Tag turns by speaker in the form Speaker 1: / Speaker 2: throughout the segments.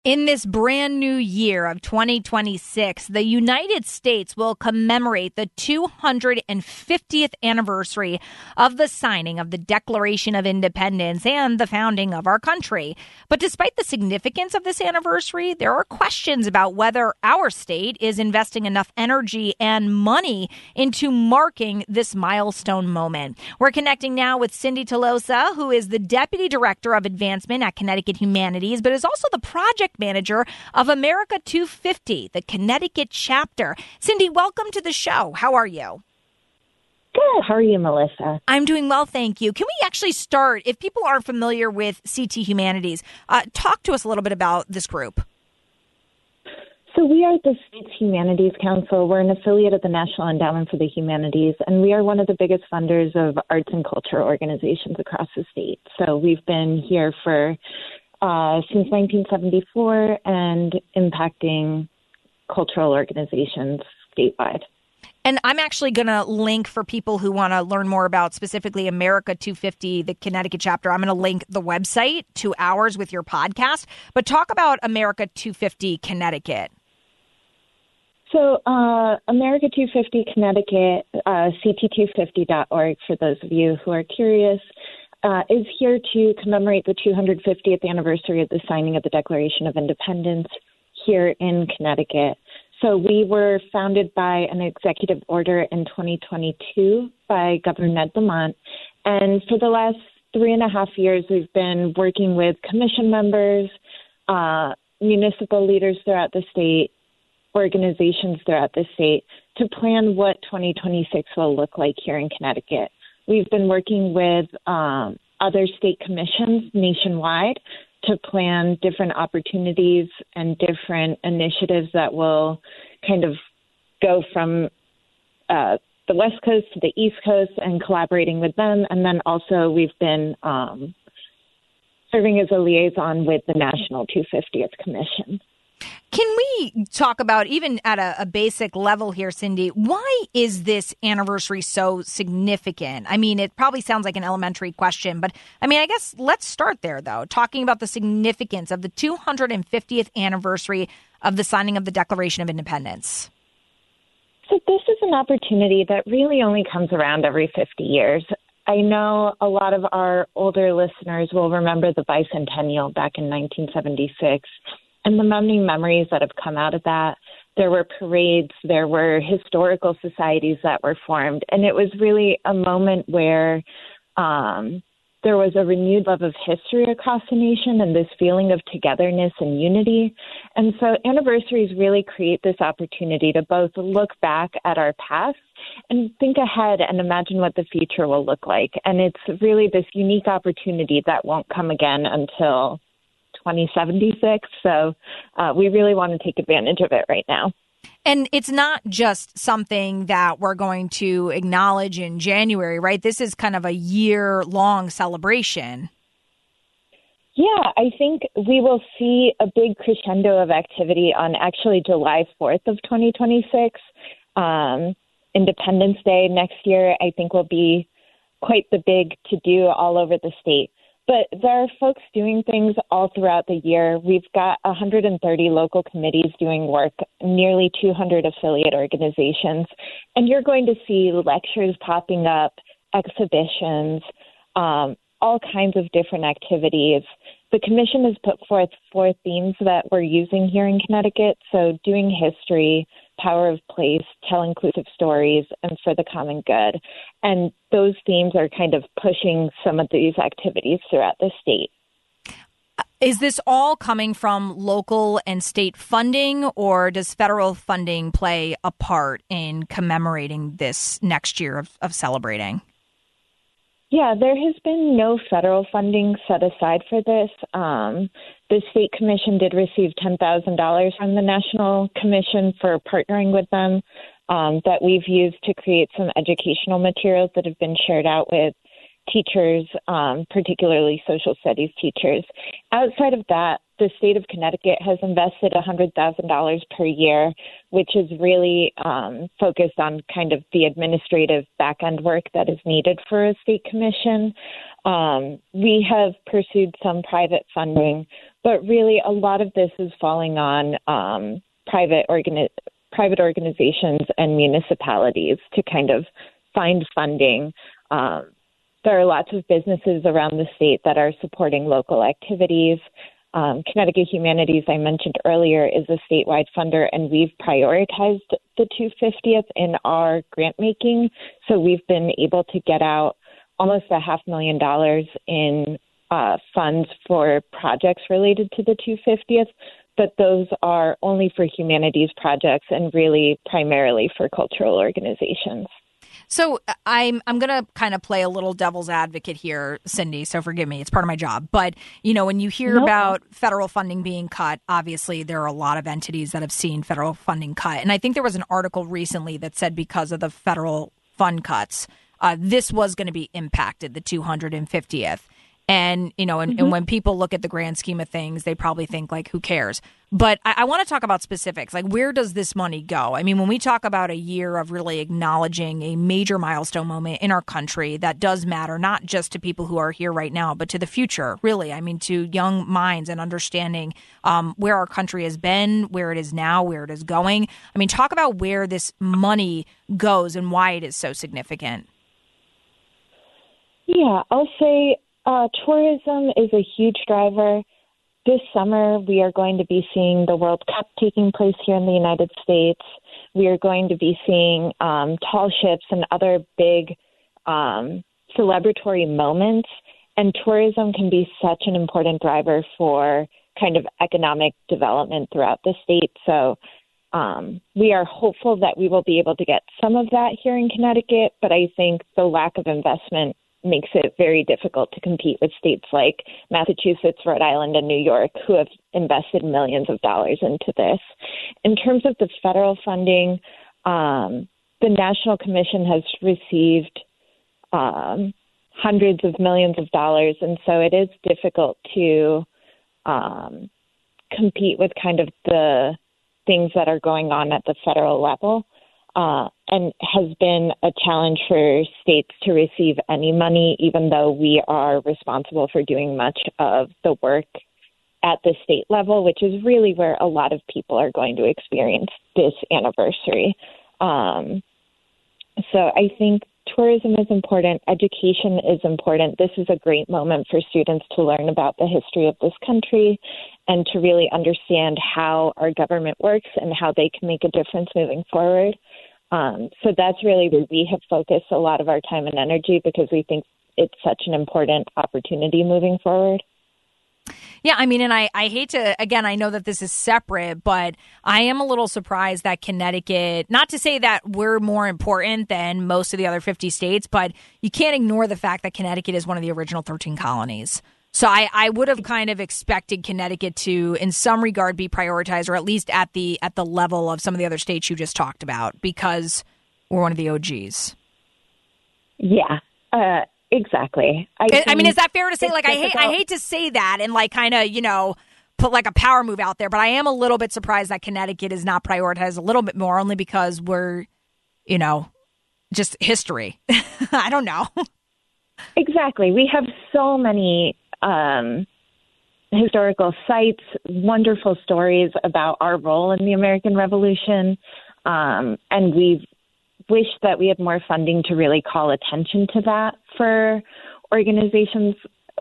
Speaker 1: In this brand new year of 2026, the United States will commemorate the 250th anniversary of the signing of the Declaration of Independence and the founding of our country. But despite the significance of this anniversary, there are questions about whether our state is investing enough energy and money into marking this milestone moment. We're connecting now with Cindy Tolosa, who is the Deputy Director of Advancement at Connecticut Humanities, but is also the project manager of America 250, the Connecticut chapter. Cindy, welcome to the show. How are you?
Speaker 2: Good. How are you, Melissa?
Speaker 1: I'm doing well, thank you. Can we actually start, if people aren't familiar with CT Humanities, talk to us a little bit about this group.
Speaker 2: So we are the State's Humanities Council. We're an affiliate of the National Endowment for the Humanities, and we are one of the biggest funders of arts and culture organizations across the state. So we've been here for since 1974 and impacting cultural organizations statewide.
Speaker 1: And I'm actually going to link for people who want to learn more about specifically America 250, the Connecticut chapter. I'm going to link the website to ours with your podcast. But talk about America 250 Connecticut.
Speaker 2: So America 250 Connecticut, ct250.org, for those of you who are curious, is here to commemorate the 250th anniversary of the signing of the Declaration of Independence here in Connecticut. So we were founded by an executive order in 2022 by Governor Ned Lamont. And for the last 3.5 years, we've been working with commission members, municipal leaders throughout the state, organizations throughout the state to plan what 2026 will look like here in Connecticut. We've been working with other state commissions nationwide to plan different opportunities and different initiatives that will kind of go from the West Coast to the East Coast and collaborating with them. And then also we've been serving as a liaison with the National 250th Commission.
Speaker 1: Can we talk about, even at a basic level here, Cindy, why is this anniversary so significant? I mean, it probably sounds like an elementary question, but I mean, I guess let's start there, though, talking about the significance of the 250th anniversary of the signing of the Declaration of Independence.
Speaker 2: So this is an opportunity that really only comes around every 50 years. I know a lot of our older listeners will remember the bicentennial back in 1976. And the many memories that have come out of that. There were parades, there were historical societies that were formed, and it was really a moment where there was a renewed love of history across the nation and this feeling of togetherness and unity. And so anniversaries really create this opportunity to both look back at our past and think ahead and imagine what the future will look like. And it's really this unique opportunity that won't come again until 2076. So we really want to take advantage of it right now.
Speaker 1: And it's not just something that we're going to acknowledge in January, right? This is kind of a year-long celebration.
Speaker 2: Yeah, I think we will see a big crescendo of activity on actually July 4th of 2026. Independence Day next year, I think, will be quite the big to-do all over the state. But there are folks doing things all throughout the year. We've got 130 local committees doing work, nearly 200 affiliate organizations. And you're going to see lectures popping up, exhibitions, all kinds of different activities. The commission has put forth 4 themes that we're using here in Connecticut. So doing history, power of place, tell inclusive stories, and for the common good. And those themes are kind of pushing some of these activities throughout the state.
Speaker 1: Is this all coming from local and state funding, or does federal funding play a part in commemorating this next year of celebrating?
Speaker 2: Yeah, there has been no federal funding set aside for this. The state commission did receive $10,000 from the National Commission for partnering with them that we've used to create some educational materials that have been shared out with teachers, particularly social studies teachers. Outside of that, the state of Connecticut has invested $100,000 per year, which is really focused on kind of the administrative back-end work that is needed for a state commission. We have pursued some private funding, but really a lot of this is falling on private organizations and municipalities to kind of find funding. There are lots of businesses around the state that are supporting local activities. Connecticut Humanities, I mentioned earlier, is a statewide funder, and we've prioritized the 250th in our grant making. So we've been able to get out almost $500,000 in funds for projects related to the 250th, but those are only for humanities projects and really primarily for cultural organizations.
Speaker 1: So I'm going to kind of play a little devil's advocate here, Cindy, so forgive me. It's part of my job. But, you know, when you hear about federal funding being cut, obviously there are a lot of entities that have seen federal funding cut. And I think there was an article recently that said because of the federal fund cuts, this was going to be impacted, the 250th. And, you know, and when people look at the grand scheme of things, they probably think, like, who cares? But I want to talk about specifics. Like, where does this money go? I mean, when we talk about a year of really acknowledging a major milestone moment in our country that does matter, not just to people who are here right now, but to the future, really. I mean, to young minds and understanding where our country has been, where it is now, where it is going. I mean, talk about where this money goes and why it is so significant.
Speaker 2: Yeah, I'll say tourism is a huge driver. This summer, we are going to be seeing the World Cup taking place here in the United States. We are going to be seeing tall ships and other big celebratory moments. And tourism can be such an important driver for kind of economic development throughout the state. So we are hopeful that we will be able to get some of that here in Connecticut, but I think the lack of investment makes it very difficult to compete with states like Massachusetts, Rhode Island, and New York, who have invested millions of dollars into this. In terms of the federal funding, the National Commission has received hundreds of millions of dollars, and so it is difficult to compete with kind of the things that are going on at the federal level. And has been a challenge for states to receive any money, even though we are responsible for doing much of the work at the state level, which is really where a lot of people are going to experience this anniversary. So I think tourism is important. Education is important. This is a great moment for students to learn about the history of this country and to really understand how our government works and how they can make a difference moving forward. So that's really where we have focused a lot of our time and energy because we think it's such an important opportunity moving forward.
Speaker 1: Yeah, I mean, and I hate to, again, I know that this is separate, but I am a little surprised that Connecticut, not to say that we're more important than most of the other 50 states, but you can't ignore the fact that Connecticut is one of the original 13 colonies. So I would have kind of expected Connecticut to, in some regard, be prioritized, or at least at the level of some of the other states you just talked about, because we're one of the OGs.
Speaker 2: Yeah, exactly.
Speaker 1: I mean, is that fair to say? Like, I hate to say that and like kind of, you know, put like a power move out there, but I am a little bit surprised that Connecticut is not prioritized a little bit more, only because we're, you know, just history. I don't know.
Speaker 2: Exactly. We have so many historical sites, wonderful stories about our role in the American Revolution, and we wish that we had more funding to really call attention to that for organizations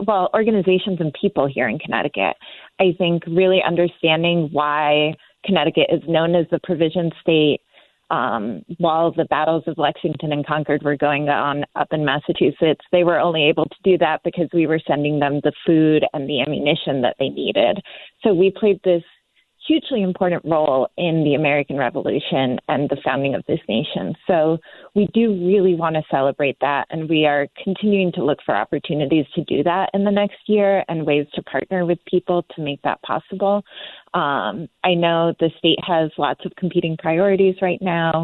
Speaker 2: and people here in Connecticut. I think really understanding why Connecticut is known as the provision state, while the battles of Lexington and Concord were going on up in Massachusetts, they were only able to do that because we were sending them the food and the ammunition that they needed. So we played this hugely important role in the American Revolution and the founding of this nation. So we do really want to celebrate that, and we are continuing to look for opportunities to do that in the next year and ways to partner with people to make that possible. I know the state has lots of competing priorities right now,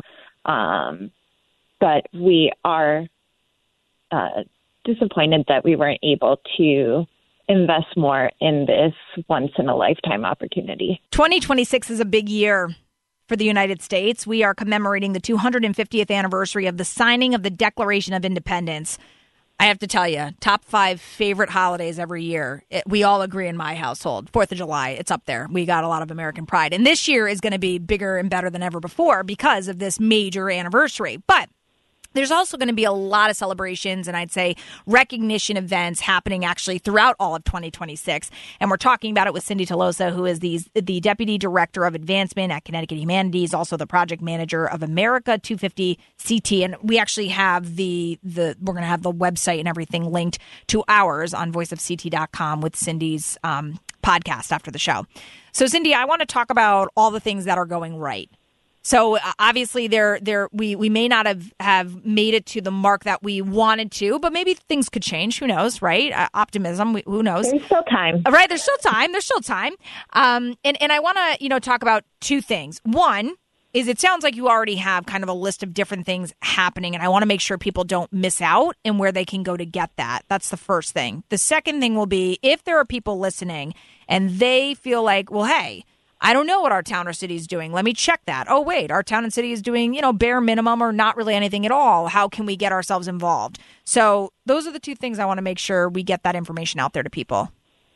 Speaker 2: but we are disappointed that we weren't able to invest more in this once-in-a-lifetime opportunity.
Speaker 1: 2026 is a big year for the United States. We are commemorating the 250th anniversary of the signing of the Declaration of Independence. I have to tell you, top 5 favorite holidays every year. We all agree in my household. 4th of July, it's up there. We got a lot of American pride. And this year is going to be bigger and better than ever before because of this major anniversary. But there's also going to be a lot of celebrations and I'd say recognition events happening actually throughout all of 2026. And we're talking about it with Cindy Tolosa, who is the Deputy Director of Advancement at Connecticut Humanities, also the Project Manager of America 250 CT. And we actually have we're going to have the website and everything linked to ours on voiceofct.com with Cindy's podcast after the show. So, Cindy, I want to talk about all the things that are going right. So obviously we may not have made it to the mark that we wanted to, but maybe things could change. Who knows, right? Optimism, who knows?
Speaker 2: There's still time.
Speaker 1: Right, there's still time. And I want to, talk about 2 things. One is it sounds like you already have kind of a list of different things happening, and I want to make sure people don't miss out and where they can go to get that. That's the first thing. The second thing will be if there are people listening and they feel like, well, hey, I don't know what our town or city is doing. Let me check that. Oh, wait, our town and city is doing, bare minimum or not really anything at all. How can we get ourselves involved? So those are the 2 things I want to make sure we get that information out there to people.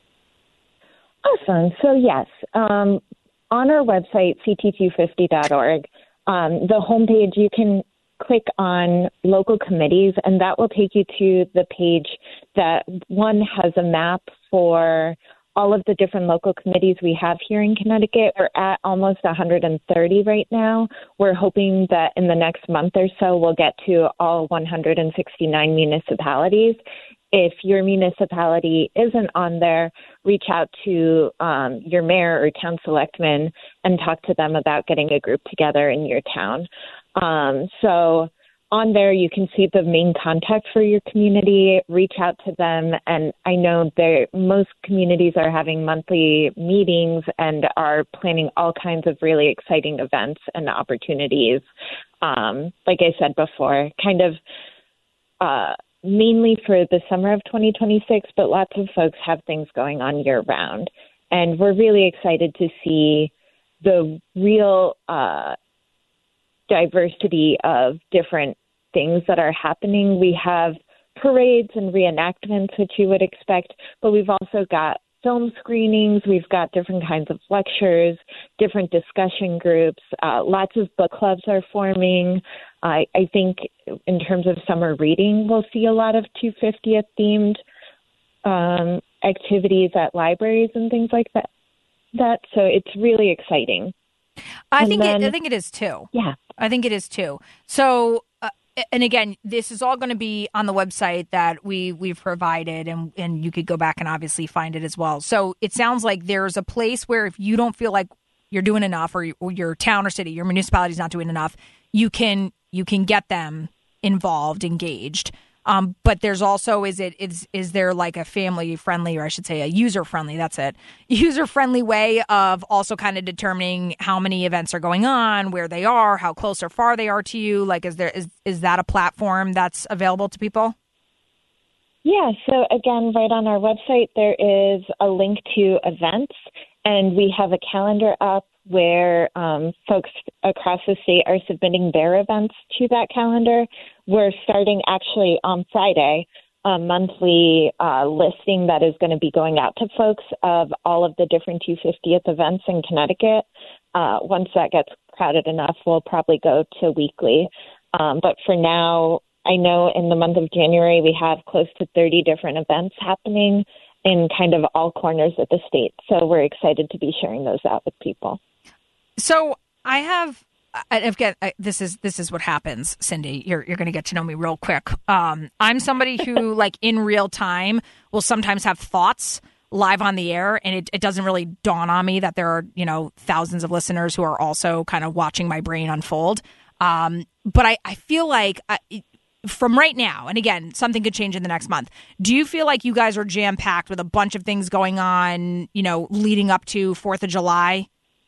Speaker 2: Awesome. So, yes, on our website, ct250.org, the homepage, you can click on local committees, and that will take you to the page that one has a map for all of the different local committees we have here in Connecticut. We're at almost 130 right now. We're hoping that in the next month or so, we'll get to all 169 municipalities. If your municipality isn't on there, reach out to your mayor or town selectman and talk to them about getting a group together in your town. So on there, you can see the main contact for your community, reach out to them. And I know most communities are having monthly meetings and are planning all kinds of really exciting events and opportunities. Like I said before, kind of mainly for the summer of 2026, but lots of folks have things going on year round. And we're really excited to see the real diversity of different things that are happening. We have parades and reenactments, which you would expect, but we've also got film screenings. We've got different kinds of lectures, different discussion groups. Lots of book clubs are forming. I think in terms of summer reading, we'll see a lot of 250th themed activities at libraries and things like that. So it's really exciting.
Speaker 1: I think it is too.
Speaker 2: Yeah,
Speaker 1: I think it is too. So, and again, this is all going to be on the website that we've provided, and you could go back and obviously find it as well. So it sounds like there's a place where if you don't feel like you're doing enough, or your town or city, your municipality is not doing enough, you can get them involved, engaged. But there's also, is there like a family friendly, or I should say a user friendly, user friendly way of also kind of determining how many events are going on, where they are, how close or far they are to you? Like, is that a platform that's available to people?
Speaker 2: Yeah. So again, right on our website, there is a link to events, and we have a calendar up where folks across the state are submitting their events to that calendar. We're starting actually on Friday a monthly listing that is going to be going out to folks of all of the different 250th events in Connecticut. Once that gets crowded enough, we'll probably go to weekly. But for now, I know in the month of January, we have close to 30 different events happening in kind of all corners of the state. So we're excited to be sharing those out with people.
Speaker 1: So this is what happens, Cindy. You're going to get to know me real quick. I'm somebody who, like, in real time will sometimes have thoughts live on the air, and it doesn't really dawn on me that there are, thousands of listeners who are also kind of watching my brain unfold. But I feel like from right now, and again, something could change in the next month. Do you feel like you guys are jam-packed with a bunch of things going on, leading up to 4th of July?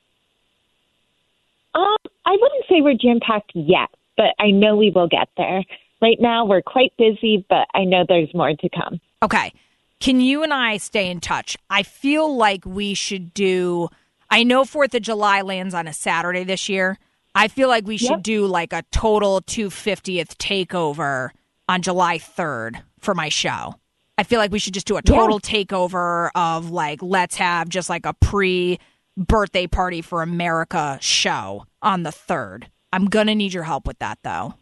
Speaker 2: I wouldn't say we're jam-packed yet, but I know we will get there. Right now, we're quite busy, but I know there's more to come.
Speaker 1: Okay. Can you and I stay in touch? I feel like we should do, I know 4th of July lands on a Saturday this year. I feel like we should do like a total 250th takeover on July 3rd for my show. I feel like we should just do a total takeover of like, let's have just like a pre-birthday party for America show on the 3rd. I'm going to need your help with that, though.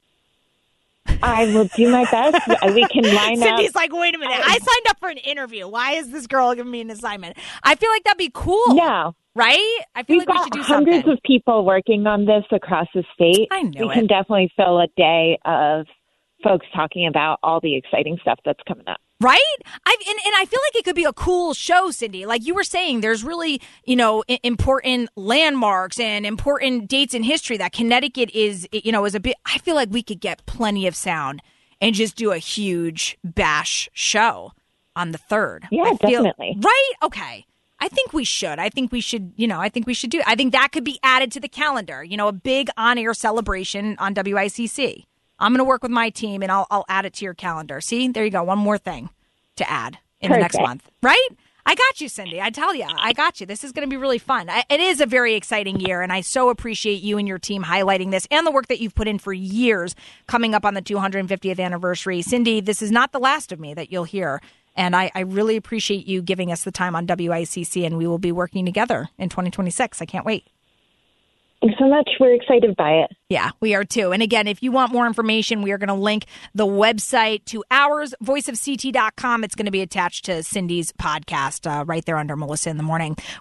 Speaker 2: I will do my best. We can line up.
Speaker 1: Cindy's like, wait a minute. I signed up for an interview. Why is this girl giving me an assignment? I feel like that'd be cool.
Speaker 2: No.
Speaker 1: Right? I feel
Speaker 2: We've
Speaker 1: like we
Speaker 2: got
Speaker 1: should do
Speaker 2: hundreds
Speaker 1: something.
Speaker 2: of people working on this across the state.
Speaker 1: I knew
Speaker 2: We can definitely fill a day of folks talking about all the exciting stuff that's coming up.
Speaker 1: Right? And I feel like it could be a cool show, Cindy. Like you were saying, there's really, important landmarks and important dates in history that Connecticut is a bit. I feel like we could get plenty of sound and just do a huge bash show on the 3rd.
Speaker 2: Yeah, definitely.
Speaker 1: Right? Okay. I think we should. I think we should do it. I think that could be added to the calendar, a big on-air celebration on WICC. I'm going to work with my team, and I'll add it to your calendar. See, there you go. One more thing to add in the next month. Right? I got you, Cindy. I tell you, I got you. This is going to be really fun. It is a very exciting year, and I so appreciate you and your team highlighting this and the work that you've put in for years coming up on the 250th anniversary. Cindy, this is not the last of me that you'll hear, and I really appreciate you giving us the time on WICC, and we will be working together in 2026. I can't wait.
Speaker 2: Thanks so much. We're excited by it.
Speaker 1: Yeah, we are too. And again, if you want more information, we are going to link the website to ours, voiceofct.com. It's going to be attached to Cindy's podcast right there under Melissa in the Morning.